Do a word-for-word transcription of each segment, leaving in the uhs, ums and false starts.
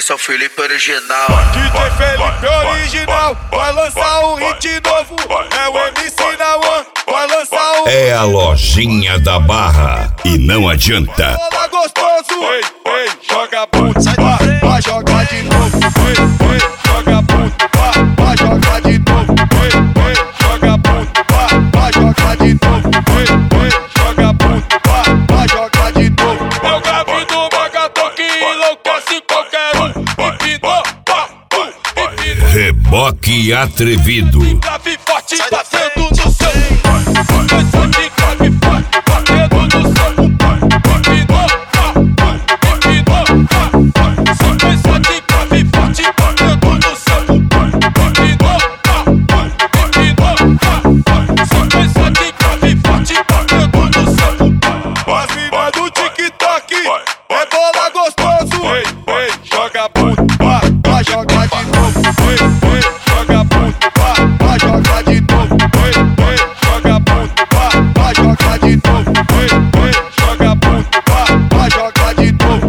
Esse é o Felipe original. D J Felipe original vai lançar um hit novo. É o M C da One, vai lançar um. É a lojinha da Barra e não adianta. Bola gostoso, ei, ei, joga puto, vai, vai jogar de novo. Ei, ei, joga puto, vai, vai jogar de novo. Ei, ei, joga puto, vai, vai jogar de novo. Ei, ei, joga puto, vai, vai jogar de novo. Eu grave do Magatão que enlouquece qualquer um. Empinou, pá, pum, empinou. Reboque atrevido. Grave forte batendo no seu. Coisa de grave forte batendo no seu. Empinou, pá, pum, empinou, pá. Só coisa de grave forte batendo no seu. Empinou, pá, pum, empinou, pá. Só coisa de grave forte batendo no seu. As minas do TikTok é bola gostoso. Ei, ei, joga puto, vai, vai jogar de novo. Ei, ei, joga puto, vai, vai jogar de novo. Ei, ei, joga puto, vai, vai jogar de novo. Ei, ei, joga puto, vai, vai jogar de novo.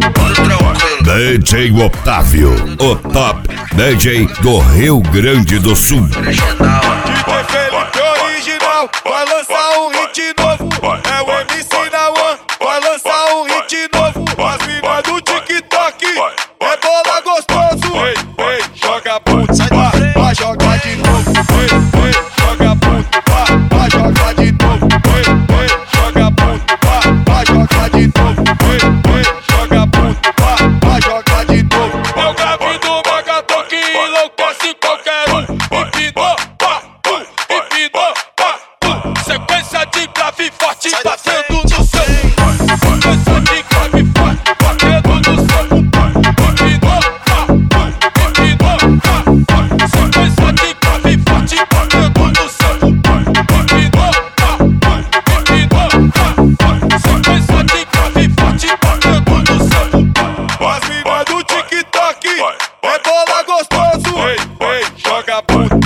D J Otávio, o top D J do Rio Grande do Sul. Original. D J Felipe original vai lançar um hit novo. É o M C da One, vai lançar um hit novo. As minas do TikTok é bola gostoso. Ei, ei, joga puto, vai, vai jogar de novo. Ei, ei, joga puto, vai, vai jogar de novo. Ei, ei, joga puto, vai, vai jogar de novo. Ei, ei, joga puto, vai, vai jogar de novo. Eu grave do Magatão que enlouquece qualquer um. Empinou, pá, pum, empinou, pá, pum. Sequência de grave forte batendo no seu. Sequência de grave forte batendo no seu. Empinou, pá, pum, empinou, pá. Sequência de grave forte batendo no seu. Empinou, pá, pum, empinou, pá. Sequência de grave forte batendo no seu. As minas do TikTok é bola gostoso. Ei, ei, joga puto.